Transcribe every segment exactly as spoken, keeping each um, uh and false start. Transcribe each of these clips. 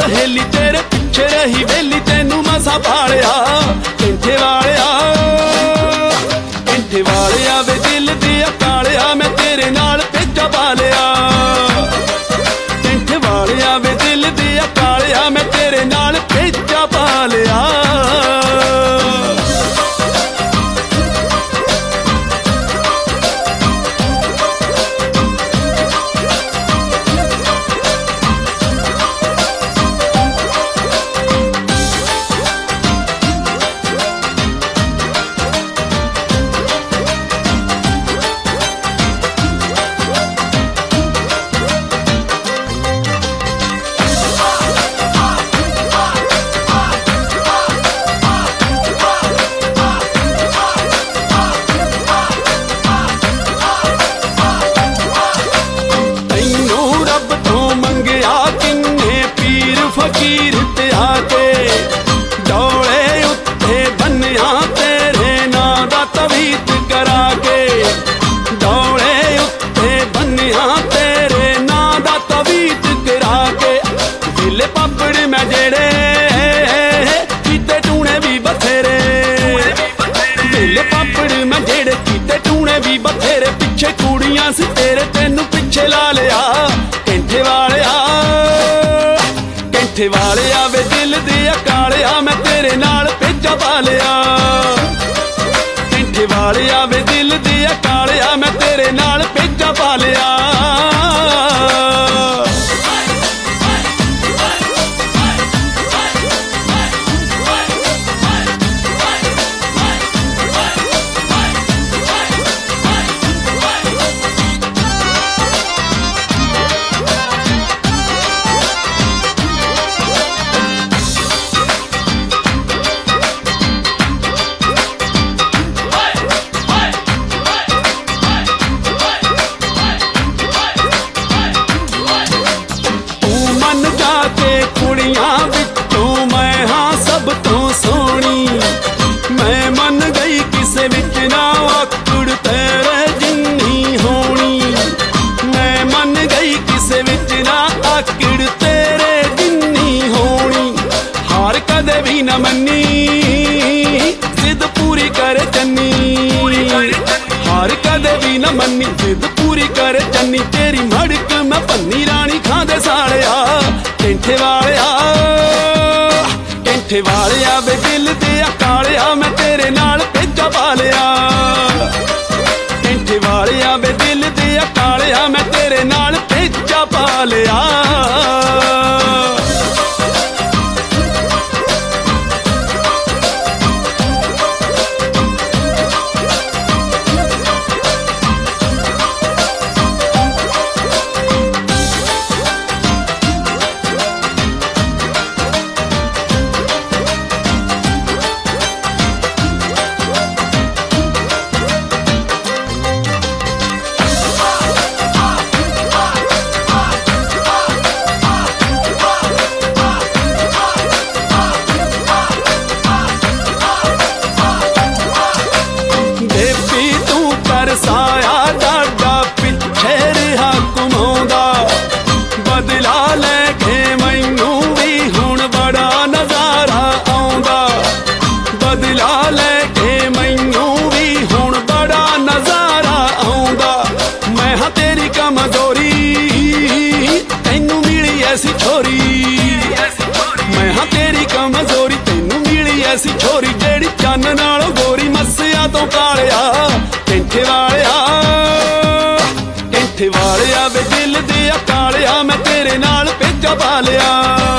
सहेली तेरे पिछे रही वेली तेनू मसा पालिया कैंठे वालिया कैंठे वालिया वे दिल दिया कालिया मैं तेरे नाल भेजा पालिया कैंठे वालिया वे दिल दिया कालिया मैं तेरे नाल भेजा पालिया फकीर ते आके डोले उत्ते बन्निया तेरे नां दा तवीत करा के डोले उत्ते बन्निया तेरे नां दा तवीत करा के दिल पापड़ मैं जेड़े कीते टूने भी बथेरे दिल पापड़ मैं जेड़े कीते टूने भी बथेरे पिछे कुड़ियां सी तेरे तेनू पिछे ला लिया कैंठे वालिया कैंठे वालिया वे दिल दिया कालिया मैं तेरे नाल भेजा पालिया कैंठे वालिया वे दिल दिया कालिया मैं तेरे नाल भेजा पालिया कुड़ियां विचों मैं हाँ सब तो सोहनी मैं मन गई किसे विच ना आकड़ तेरे जिन्नी होनी मैं मन गई किसे विच ना आकड़ तेरे जिन्नी होनी हार कदे भी न मन्नी जिद पूरी करे चन्नी हार कदे भी न मन्नी जिद पूरी करे चन्नी तेरी मड़क मैं पन्नी रानी खांदे सालिया कैंठे वालिया कैंठे वालिया वे दिल दिया कालिया मैं तेरे नाल भेजा पालिया कैंठे वालिया वे दिल दिया कालिया मैं तेरे नाल भेजा पालिया साया डाडा पिछे रिहा घुमाउंदा बदला लैके मैनू भी हुण बड़ा नजारा आउंदा बदला लैके मैनू भी हुण बड़ा नजारा आउंदा मैं हाँ तेरी कमजोरी तैनू मिली ऐसी छोरी मैं हाँ तेरी कमजोरी तैनू मिली ऐसी छोरी जेड़ी चन्न नालों गोरी मस्सिया तो कालिया कैंठे वालिया कैंठे वालिया वे दिल दिया कालिया मैं तेरे नाल भेजा पालिया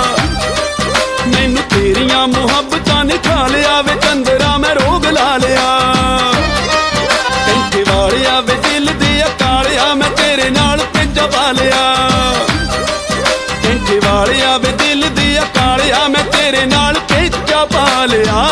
मैनू तेरियां मुहब्बतां ने खा लिया वे चंदरा मैं रोग ला लिया कैंठे वालिया वे दिल दिया कालिया मैं तेरे नाल भेजा पालिया कैंठे वालिया वे दिल दिया कालिया मैं तेरे नाल भेजा पालिया।